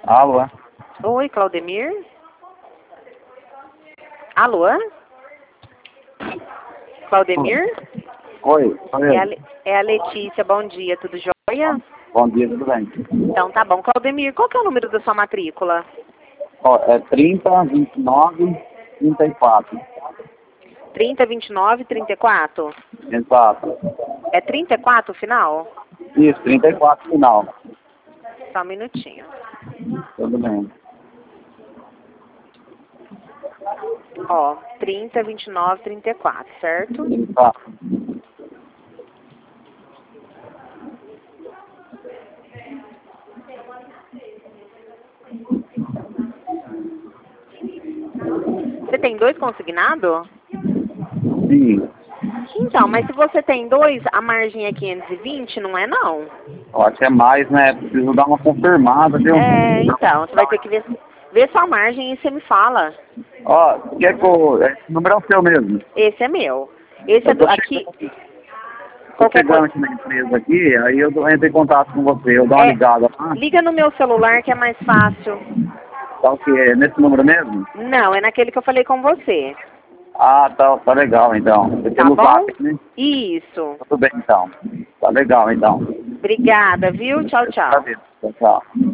Alô? Oi, Claudemir? Alô? Claudemir? Oi, É a Letícia, bom dia, tudo jóia? Bom dia, tudo bem? Então tá bom. Claudemir, qual que é o número da sua matrícula? Ó, é 30, 29, 34. 30, 29, 34? Exato. É 34 o final? Isso, 34 final. Só um minutinho. Tudo bem. Ó, 30, 29, 34, certo? Exato. Você tem dois consignados? Sim. Então, mas se você tem dois, a margem é 520, não é não? Eu acho que é mais, né? Preciso dar uma confirmada, viu? É, então, você vai ter que ver sua margem e você me fala. Ó, quer que eu... Esse número é o seu mesmo. Esse é meu. Esse é Eu tô do aqui. Tô Qualquer chegando coisa. aqui na empresa aqui, aí eu entro em contato com você, eu dou uma É, ligada lá. liga no meu celular que é mais fácil. Tá o quê? É nesse número mesmo? Não, é naquele que eu falei com você. Ah, tá legal então. Você Tá pelo bom? zap, né? Isso. Tudo bem então. Tá legal então. Obrigada, viu? Tchau, Eu te tchau. agradeço. Tchau.